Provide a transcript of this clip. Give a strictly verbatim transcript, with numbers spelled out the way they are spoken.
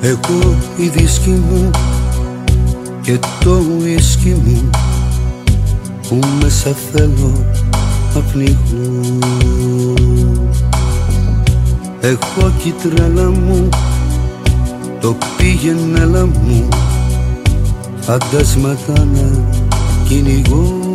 Εγώ η δίσκη μου και το ουίσκι μου που μέσα θέλω να πνιγώ. Εγώ κι η τρέλα μου, το πήγαινε έλα μου, φαντάσματα να κυνηγώ.